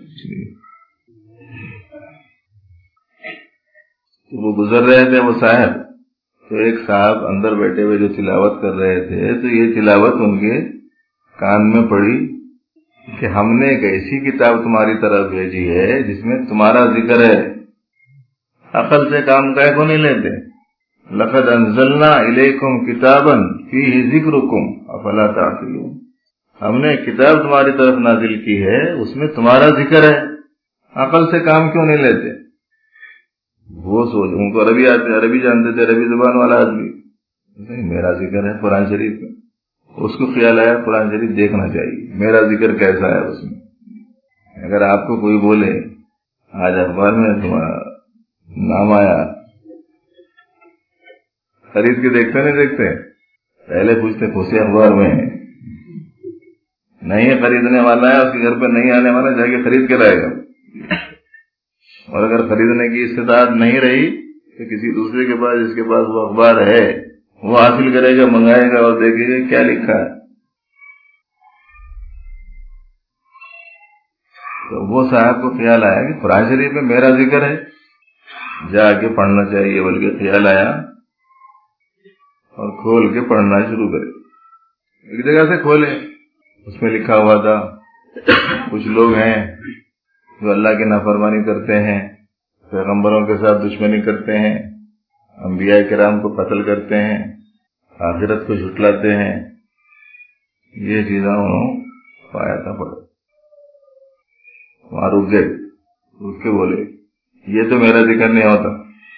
तो वो गुजर रहे थे वो साहब, तो एक साहब अंदर बैठे हुए जो तिलावत कर रहे थे, तो ये तिलावत उनके कान में पड़ी कि हमने एक ऐसी किताब तुम्हारी तरफ भेजी है जिसमें तुम्हारा जिक्र है, अकल से काम काहे को नहीं लेते। लक़द अंज़लना इलैकुम किताबन फीही ज़िक्रुकुम अफ़ला ताक़िलून, हमने किताब तुम्हारी तरफ नाजिल की है, उसमें तुम्हारा जिक्र है, अकल से काम क्यों नहीं लेते। वो सोच, उनको अरबी आते, अरबी जानते थे, अरबी जुबान वाला आदमी, नहीं मेरा जिक्र है कुरान शरीफ में। उसको ख्याल आया कुरान शरीफ देखना चाहिए, मेरा जिक्र कैसा है उसमें। अगर आपको कोई बोले आज अखबार में तुम्हारा नाम आया, खरीद के देखते नहीं देखते, पहले पूछते खुशी अखबार में है, नहीं है खरीदने वाला है, उसके घर पर नहीं आने वाला, जाके खरीद के लाएगा। और अगर खरीदने की इस्तेदाद नहीं रही तो किसी दूसरे के पास जिसके पास वो अखबार है वो हासिल करेगा, मंगाएगा और देखेगा क्या लिखा है। तो वो साहब को ख्याल आया कि कुरान शरीफ में मेरा जिक्र है, जाके पढ़ना चाहिए। बल्कि ख्याल आया और खोल के पढ़ना शुरू करे। एक जगह से खोले, उसमें लिखा हुआ था कुछ लोग हैं जो अल्लाह की नाफरमानी करते हैं, पैगंबरों के साथ दुश्मनी करते हैं, अंबिया किराम को कत्ल करते हैं, आखिरत को झुटलाते हैं। ये चीजें उन्होंने पाया था पढ़ा, वहां रुक गए, रुक के बोले ये तो मेरा जिक्र नहीं होता।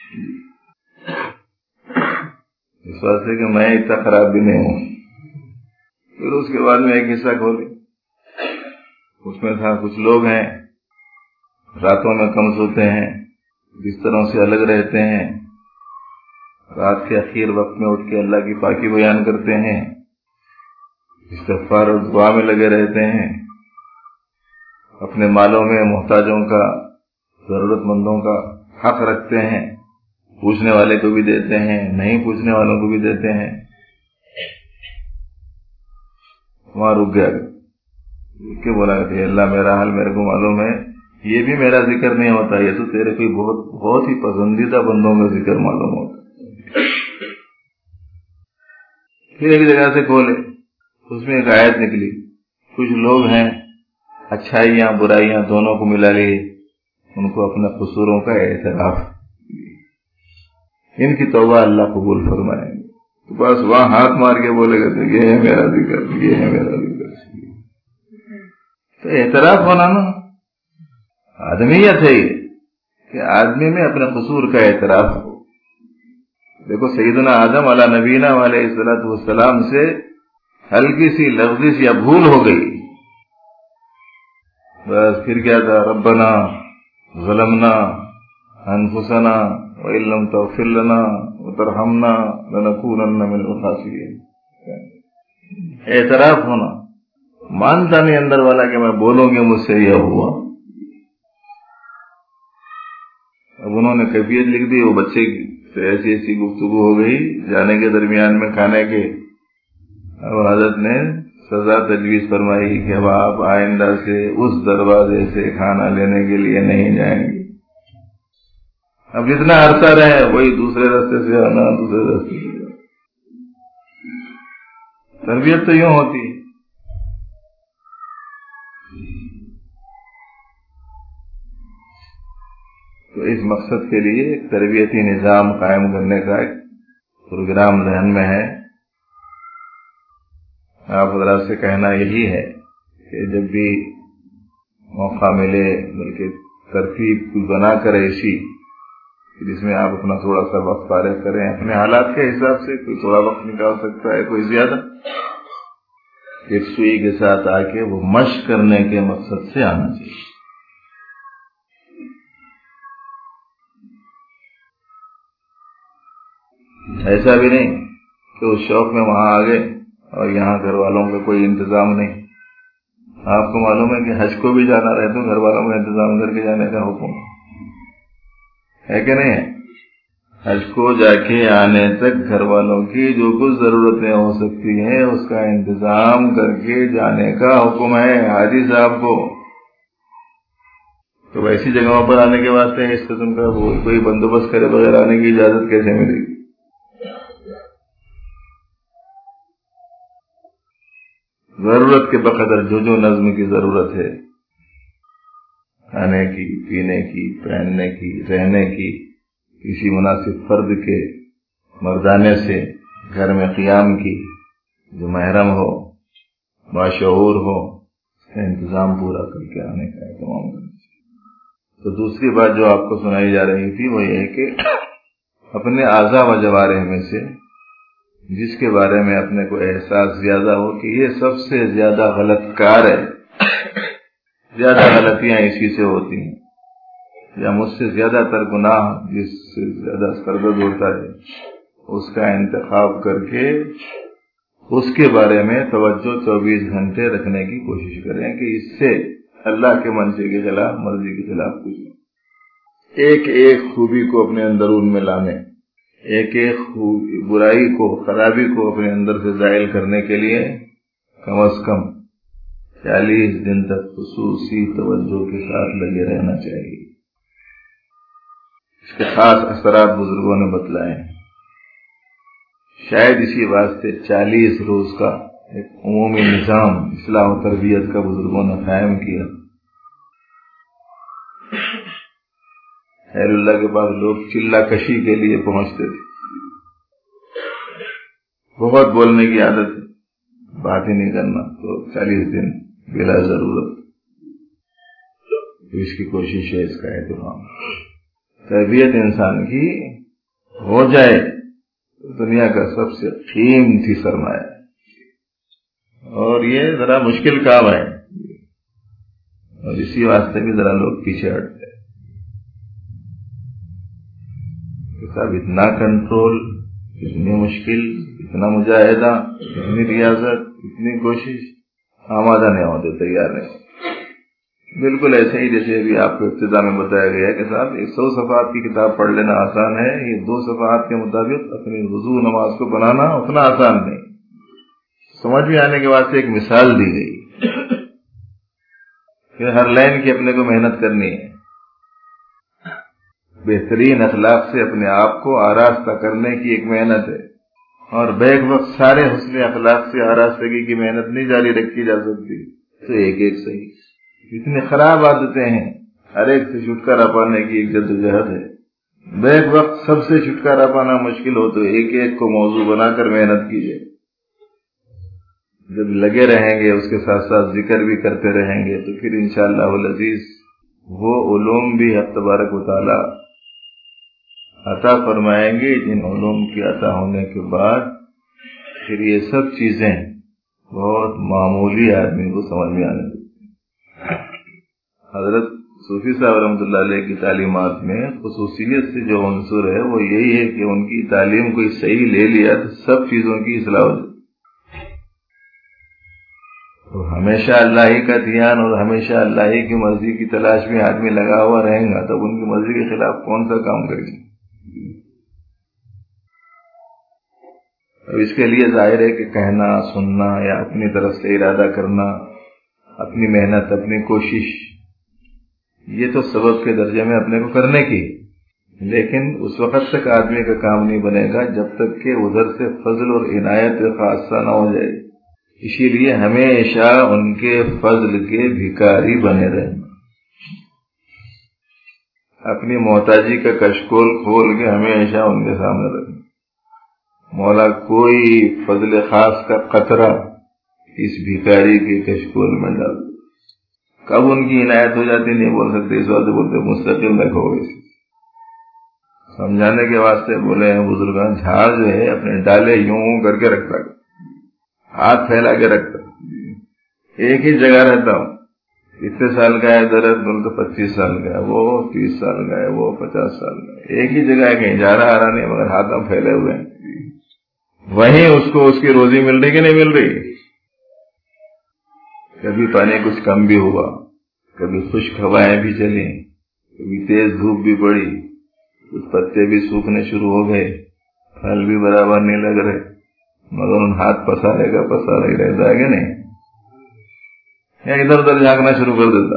इस वास्ते कि मैं इतना खराब भी नहीं हूं। फिर उसके बाद में एक हिस्सा खोले, उसमें था कुछ लोग हैं रातों में कम सोते हैं, बिस्तरों से अलग रहते हैं, रात के आखिर वक्त में उठ के अल्लाह की पाकी बयान करते हैं, इस्तिग़फ़ार और दुआ में लगे रहते हैं, अपने मालों में मोहताजों का, जरूरतमंदों का हक रखते हैं, पूछने वाले को भी देते हैं, नहीं पूछने वालों को भी देते हैं। वहां रुक गया। کہ بولا کہ اللہ میرا حال میرے کو معلوم ہے، یہ بھی میرا ذکر نہیں ہوتا، یہ تو تیرے کوئی بہت بہت ہی پسندیدہ بندوں کا ذکر معلوم ہوتا۔ پھر ایک جگہ سے کھولے، اس میں ایک آیت نکلی، کچھ لوگ ہیں اچھائیاں برائیاں دونوں کو ملا لیے، ان کو اپنے قصوروں کا اعتراف، ان کی توبہ اللہ قبول فرمائیں گے۔ تو بس وہاں ہاتھ مار کے بولے گا تو یہ ہے میرا ذکر، یہ ہے میرا ذکر۔ تو اعتراف ہونا نا آدمیت ہے، یہ کہ آدمی میں اپنے قصور کا اعتراف ہو۔ دیکھو سیدنا آدم علیہ نبینا علیہ الصلوۃ والسلام سے ہلکی سی لفظ یا بھول ہو گئی، بس پھر کیا تھا، ربنا ظلمنا انفسنا وان لم تغفر لنا وترحمنا لنکونن من الخاسرین۔ اعتراف ہونا، مانتا نہیں اندر والا کہ میں بولوں گے مجھ سے یہ ہوا۔ اب انہوں نے کیفیت لکھ دی، وہ بچے سے ایسی ایسی گفتگو ہو گئی جانے کے درمیان میں کھانے کے، اب حضرت نے سزا تجویز فرمائی کہ اب آپ آئندہ سے اس دروازے سے کھانا لینے کے لیے نہیں جائیں گے، اب جتنا عرصہ رہے وہی دوسرے راستے سے آنا، دوسرے راستے سے آنا۔ تربیت تو یوں ہوتی ہے۔ تو اس مقصد کے لیے ایک تربیتی نظام قائم کرنے کا ایک پروگرام ذہن میں ہے۔ آپ حضرات سے کہنا یہی ہے کہ جب بھی موقع ملے، بلکہ ترتیب کوئی بنا کر ایسی جس میں آپ اپنا تھوڑا سا وقت فارغ کریں، اپنے حالات کے حساب سے کوئی تھوڑا وقت نکال سکتا ہے، کوئی زیادہ، یکسوئی کے ساتھ آ کے وہ مشق کرنے کے مقصد سے آنا چاہیے۔ ایسا بھی نہیں کہ اس شوق میں وہاں آ گئے اور یہاں گھر والوں کا کوئی انتظام نہیں۔ آپ کو معلوم ہے کہ حج کو بھی جانا رہے تو گھر والوں کا انتظام کر کے جانے کا حکم ہے کہ نہیں ہے؟ حج کو جا کے آنے تک گھر والوں کی جو کچھ ضرورتیں ہو سکتی ہیں اس کا انتظام کر کے جانے کا حکم ہے حاجی صاحب کو۔ تو ویسی جگہوں پر آنے کے واسطے اس قسم کا کوئی بندوبست کرے بغیر آنے کی اجازت کیسے ملے گی؟ ضرورت کے بقدر جو جو نظم کی ضرورت ہے، کھانے کی، پینے کی، پہننے کی، رہنے کی، کسی مناسب فرد کے مردانے سے گھر میں قیام کی، جو محرم ہو، باشعور ہو، اس کا انتظام پورا کر کے آنے کا اہتمام کرنا چاہیے۔ تو دوسری بات جو آپ کو سنائی جا رہی تھی وہ یہ ہے کہ اپنے اعضاء و جوارح میں سے جس کے بارے میں اپنے کو احساس زیادہ ہو کہ یہ سب سے زیادہ غلط کار ہے، زیادہ غلطیاں اسی سے ہوتی ہیں، یا مجھ سے زیادہ تر گناہ جس سے زیادہ سرگرد ہوتا ہے، اس کا انتخاب کر کے اس کے بارے میں توجہ چوبیس گھنٹے رکھنے کی کوشش کریں کہ اس سے اللہ کے منشے کے خلاف، مرضی کے خلاف کچھ ایک ایک خوبی کو اپنے اندرون میں لانے، ایک ایک برائی کو، خرابی کو اپنے اندر سے زائل کرنے کے لیے کم از کم چالیس دن تک خصوصی توجہ کے ساتھ لگے رہنا چاہیے۔ اس کے خاص اثرات بزرگوں نے بتلائے ہیں، شاید اسی واسطے چالیس روز کا ایک عمومی نظام اصلاح و تربیت کا بزرگوں نے قائم کیا۔ خیر اللہ کے پاس لوگ چلہ کشی کے لیے پہنچتے تھے، بہت بولنے کی عادت، بات ہی نہیں کرنا، تو چالیس دن بلا ضرورت اس کی کوشش ہے، اس کا اہتمام۔ تربیت انسان کی ہو جائے دنیا کا سب سے قیمتی سرمایہ ہے، اور یہ ذرا مشکل کام ہے، اور اسی واسطے بھی ذرا لوگ پیچھے ہٹتے ہیں۔ صاحب اتنا کنٹرول، اتنی مشکل، اتنا مجاہدہ، اتنی ریاضت، اتنی کوشش، آمادہ نہیں ہوتے، تیار نہیں ہوتے۔ بالکل ایسے ہی جیسے ابھی آپ کو ابتدا میں بتایا گیا کہ صاحب ایک سو صفحات کی کتاب پڑھ لینا آسان ہے، یہ دو صفحات کے مطابق اپنی وضو نماز کو بنانا اتنا آسان نہیں۔ سمجھ میں آنے کے واسطے ایک مثال دی گئی کہ ہر لائن کی اپنے کو محنت کرنی ہے، بہترین اخلاق سے اپنے آپ کو آراستہ کرنے کی ایک محنت ہے، اور بیک وقت سارے حسن اخلاق سے آراستگی کی محنت نہیں جاری رکھی جا سکتی، تو ایک ایک صحیح اتنی خراب عادتیں ہیں، ہر ایک سے چھٹکارا پانے کی ایک جدوجہد ہے۔ بیک وقت سب سے چھٹکارا پانا مشکل ہو تو ایک ایک کو موضوع بنا کر محنت کیجیے، جب لگے رہیں گے اس کے ساتھ ساتھ ذکر بھی کرتے رہیں گے تو پھر انشاءاللہ العزیز وہ علوم بھی حق تبارک و تعالی عطا فرمائیں گے، جن علوم کی عطا ہونے کے بعد پھر یہ سب چیزیں بہت معمولی آدمی کو سمجھ میں آنے لگتی۔ حضرت صوفی صاحب رحمۃ اللہ علیہ کی تعلیمات میں خصوصیت سے جو عنصر ہے وہ یہی ہے کہ ان کی تعلیم کوئی صحیح لے لیا تو سب چیزوں کی اصلاح ہو جاتی۔ تو ہمیشہ اللہ ہی کا دھیان اور ہمیشہ اللہ ہی کی مرضی کی تلاش میں آدمی لگا ہوا رہے گا تب ان کی مرضی کے خلاف کون سا کام کرے گا؟ اب اس کے لیے ظاہر ہے کہ کہنا سننا یا اپنی طرف سے ارادہ کرنا، اپنی محنت، اپنی کوشش، یہ تو سبب کے درجے میں اپنے کو کرنے کی، لیکن اس وقت تک آدمی کا کام نہیں بنے گا جب تک کہ ادھر سے فضل اور عنایت خاصہ نہ ہو جائے۔ اسی لیے ہمیشہ ان کے فضل کے بھکاری بنے رہنا، اپنی محتاجی کا کشکول کھول کے ہمیشہ ان کے سامنے رکھنا، مولا کوئی فضل خاص کا قطرہ اس بھکاری کے کشکول میں ڈال۔ کب ان کی عنایت ہو جاتی نہیں بول سکتے، اس واسطے بولتے مستقل رکھو گے، سمجھانے کے واسطے بولے ہیں بزرگان، جھاڑ جو ہے اپنے ڈالے یوں کر کے رکھتا، ہاتھ پھیلا کے رکھتا، ایک ہی جگہ رہتا ہوں، اتنے سال کا ہے درخت بول تو پچیس سال کا ہے، وہ تیس سال کا ہے، وہ پچاس سال کا ہے، ایک ہی جگہ ہے، کہیں جا رہا آ رہا نہیں، مگر ہاتھ ہم پھیلے ہوئے ہیں، وہیں اس کو اس کی روزی مل رہی کہ نہیں مل رہی؟ کبھی پانی کچھ کم بھی ہوا، کبھی خشک ہوائیں بھی چلیں، کبھی تیز دھوپ بھی پڑی، کچھ پتے بھی سوکھنے شروع ہو گئے، پھل بھی برابر نہیں لگ رہے، مگر ان ہاتھ پسارے کا پسارا ہی رہتا ہے کہ نہیں؟ یا ادھر ادھر جھانکنا شروع کر دیتا۔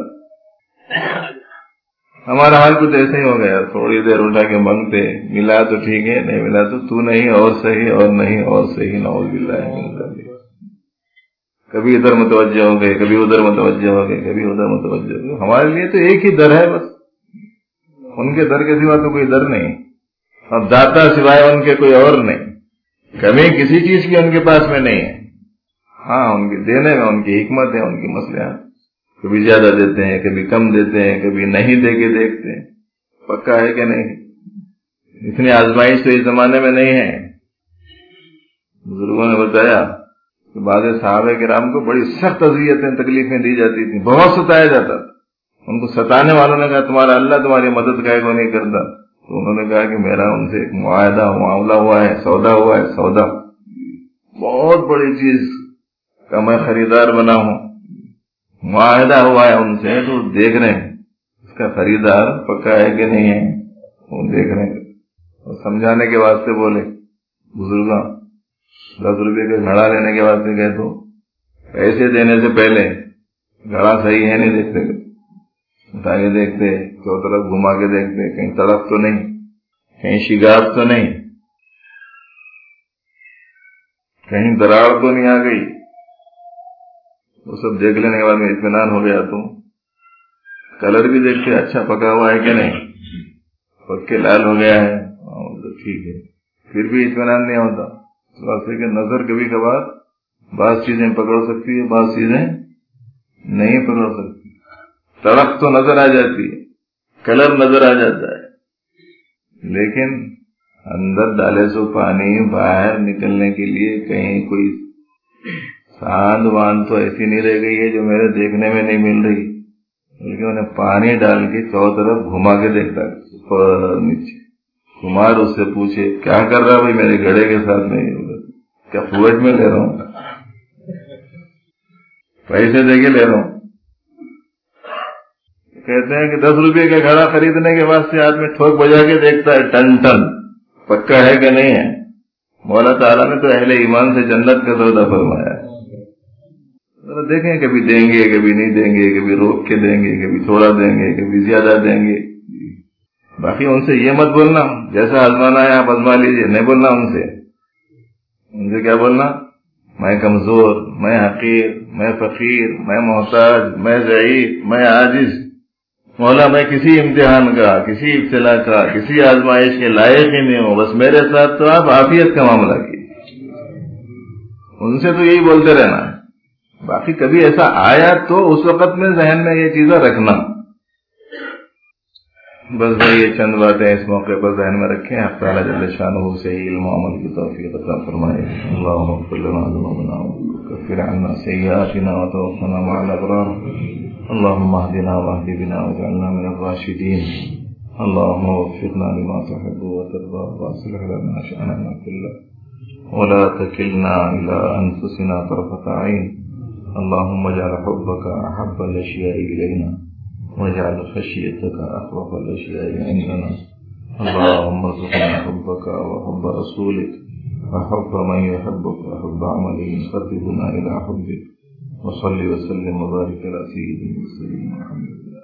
ہمارا حال کچھ ایسے ہی ہو گیا، تھوڑی دیر اٹھا کے مانگتے، ملا تو ٹھیک ہے، نہیں ملا تو تو نہیں اور صحیح، اور نہیں اور صحیح، نعوذ باللہ من ذلک۔ کبھی ادھر متوجہ ہو گئے، کبھی ادھر متوجہ ہو گئے، کبھی ادھر متوجہ ہو گئے۔ ہمارے لیے تو ایک ہی در ہے بس، ان کے در کے سوا تو کوئی در نہیں، اور داتا سوائے ان کے کوئی اور نہیں، کمی کسی چیز کی ان کے پاس میں نہیں ہے۔ ہاں ان کے دینے میں ان کی حکمت ہے، ان کی مصلحت، کبھی زیادہ دیتے ہیں، کبھی کم دیتے ہیں، کبھی نہیں دے کے دیکھتے ہیں، پکا ہے کہ نہیں؟ اتنی آزمائش تو اس زمانے میں نہیں ہے۔ بزرگوں نے بتایا کہ بعض صحابہ کرام کو بڑی سخت اذیتیں تکلیفیں دی جاتی تھیں، بہت ستایا جاتا تھا۔ ان کو ستانے والوں نے کہا تمہارا اللہ تمہاری مدد کا کو نہیں کرتا، تو انہوں نے کہا کہ میرا ان سے ایک معاہدہ معاملہ ہوا ہے، سودا ہوا ہے، سودا، بہت بڑی چیز کا میں خریدار بنا ہوں، معاہدہ ہوا ہے ان سے، تو دیکھ رہے ہیں اس کا خریدار پکا ہے کہ نہیں ہے، وہ دیکھ رہے ہیں۔ اور سمجھانے کے واسطے بولے بزرگاں، دس روپے کا گھڑا لینے کے واسطے گئے تو پیسے دینے سے پہلے گھڑا صحیح ہے نہیں دیکھتے، اٹھا کے دیکھتے، چو طرف گھما کے دیکھتے، کہیں تڑپ تو نہیں، کہیں شگاف تو نہیں، کہیں دراڑ تو نہیں آ گئی۔ وہ سب دیکھ لینے کے بعد میں اطمینان ہو گیا، تو کلر بھی دیکھتے اچھا پکا ہوا ہے کہ نہیں، پکے لال ہو گیا ہے، تو ٹھیک ہے، پھر بھی اطمینان نہیں ہوتا، واسطے کہ نظر کبھی کبھار بعض چیزیں پکڑ سکتی ہے، بعض چیزیں نہیں پکڑ سکتی۔ تڑپ تو نظر آ جاتی ہے، کلر نظر آ جاتا ہے، لیکن اندر ڈالے سو پانی باہر نکلنے کے لیے کہیں کوئی ساند واند تو ایسی نہیں رہ گئی ہے جو میرے دیکھنے میں نہیں مل رہی، بلکہ انہیں پانی ڈال کے چو طرف گھما کے دیکھتا ہے، اوپر نیچے کمار اس سے پوچھے کیا کر رہا بھائی میرے گھڑے کے ساتھ میں، کیا فوٹ میں لے رہا ہوں، پیسے دے کے لے رہا ہوں۔ کہتے ہیں کہ دس روپے کا گھڑا خریدنے کے بعد سے آدمی ٹھوک بجا کے دیکھتا ہے ٹن ٹن پکا ہے کہ نہیں ہے۔ مولا تعالیٰ نے تو اہل ایمان سے جنت کا سودا فرمایا ہے، ذرا دیکھیں کبھی دیں گے کبھی نہیں دیں گے، کبھی روک کے دیں گے کبھی تھوڑا دیں گے کبھی زیادہ دیں گے. باقی ان سے یہ مت بولنا جیسا آزمانا ہے آپ آزما لیجیے، نہیں بولنا ان سے. ان سے کیا بولنا؟ میں کمزور، میں حقیر، میں فقیر، میں محتاج، میں ضعیف، میں عاجز. مولا میں کسی امتحان کا، کسی ابتلا کا، کسی آزمائش کے لائق ہی نہیں ہوں، بس میرے ساتھ تو آپ عافیت کا معاملہ کیجیے. ان سے تو یہی بولتے رہنا ہے. باقی کبھی ایسا آیا تو اس وقت میں ذہن میں یہ چیزیں رکھنا. بس بھائی یہ چند باتیں اس موقع پر ذہن میں رکھیں. آپ تعالیٰ جل شانہ سے علم و عمل کی توفیق عطا فرمائے. اللہم اغفر لنا ذنوبنا وکفر عنا سیئاتنا وتوفنا مع الابرار. اللهم اهدنا واهد بنا واجعلنا من الراشدين. اللهم وفقنا لما تحب وترضى واصلح لنا شأننا كله ولا تكلنا إلى أنفسنا طرفة عين. اللهم اجعل حبك أحب الأشياء إلينا واجعل خشيتك أخوف الأشياء عندنا. اللهم ارزقنا حبك وحب رسولك وحب من يحبك وحب عمل يقربنا إلى حبك. وصل وسلم وبارك على سيدنا محمد.